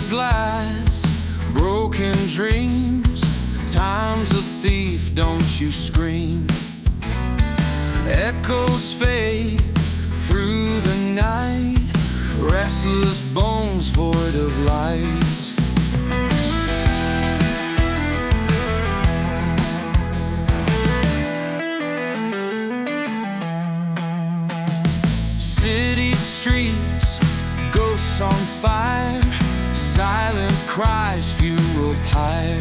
glass, broken dreams. Time's a thief, don't you scream. Echoes fade through the night, restless bones void of light. City streets, ghosts on fire, silent cries, funeral pyre.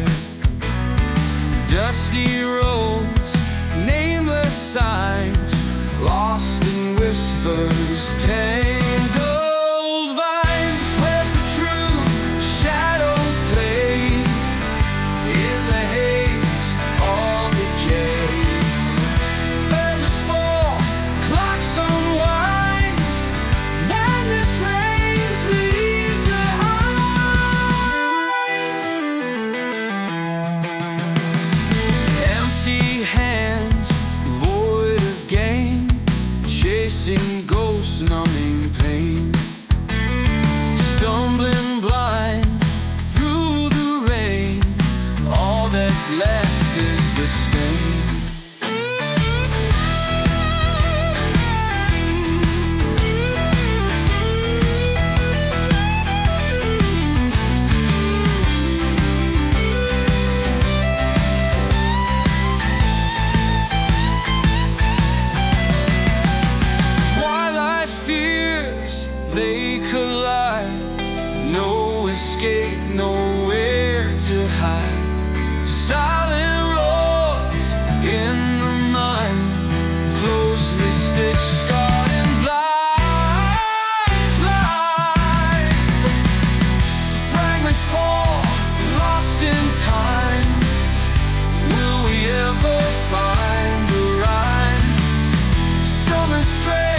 Dusty roads, nameless signs, lost in whispers, tangled vines. Where's the truth? Shadows play in the haze, all decay. Feathers fall, clocks unwind, madness reigns, leave behind. Empty hands, void of gain, chasing ghosts, numbing pain. Stumbling blind through the rain, all that's left is the stain. They collide, no escape, nowhere to hide. Silent roars in the mind, closely stitched, scarred and blind. Fragments fall, lost in time. Will we ever find the rhyme? Summon strength,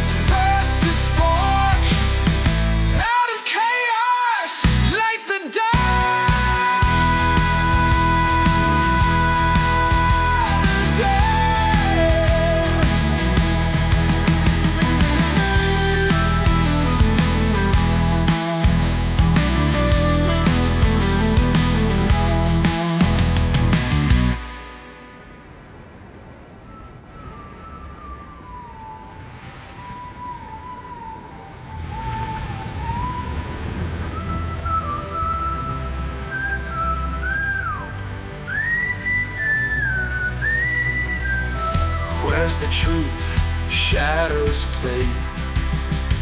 where's the truth? Shadows play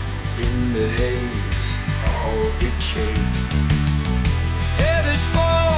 in the haze, all decay. Feathers fall.